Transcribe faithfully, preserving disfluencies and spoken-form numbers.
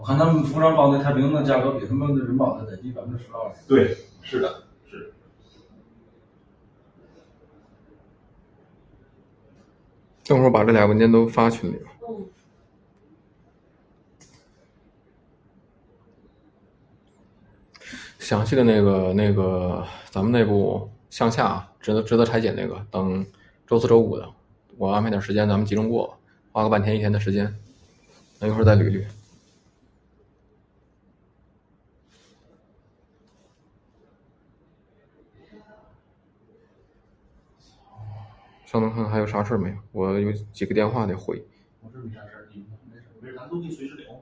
我看他们服装包那太平洋的价格比他们的人保的得低百分之十二。 对，是的，是。 等会儿把这俩文件都发群里吧。 嗯。 详细的那个那个咱们内部向下值得值得拆解那个，等周四周五的，我安排点时间，咱们集中过，花个半天一天的时间，那一会儿再捋捋。稍等看看还有啥事没有，我有几个电话得回。 我这没啥事儿，没事，没事，咱都可以随时聊。